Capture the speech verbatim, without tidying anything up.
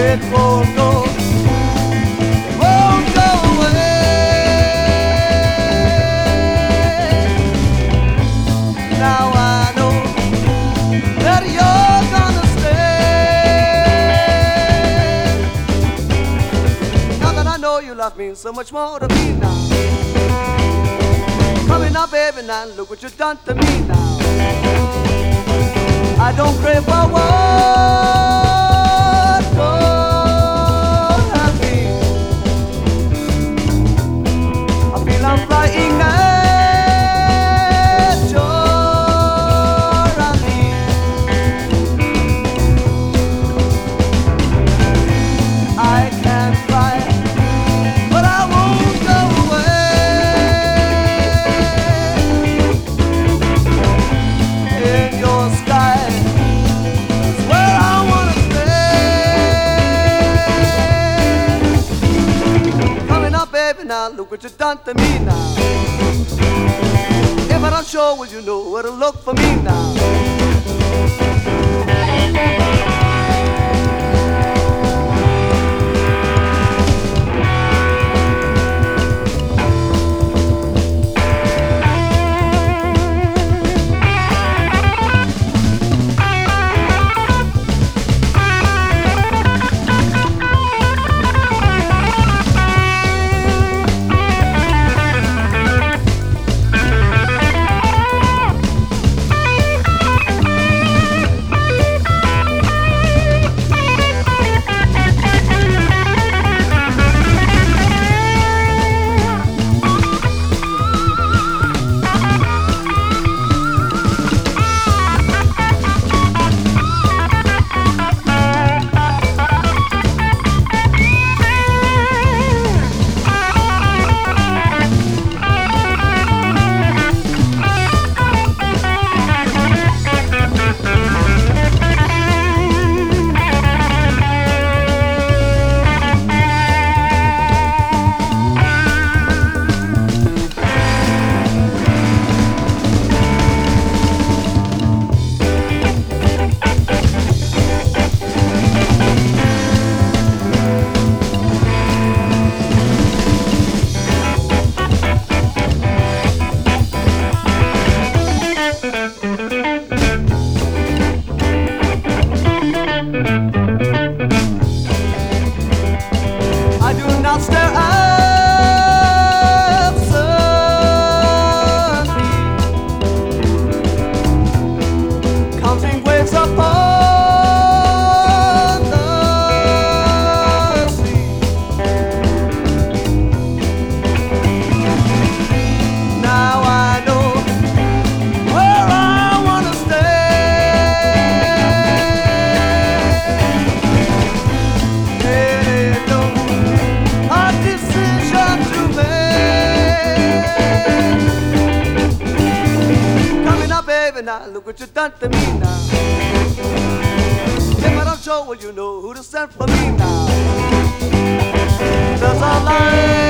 it won't go, won't go away. Now I know that you're gonna stay. Now that I know you love me so much more to me now. Coming up, baby, now look what you've done to me now. I don't crave for what could have been. I feel I'm flying naturally. I can fly, but I won't go away. In your sky is where I wanna stay. Coming up, baby, now look what you've done to me now. If I don't show, will you know where to look for me now? I do not stare absently, counting waves upon the sea. Now I know where I wanna stay. It don't a decision to make. Coming up, baby, now look what you've done to me now. If I don't show, well, you know who to send for me now. There's a line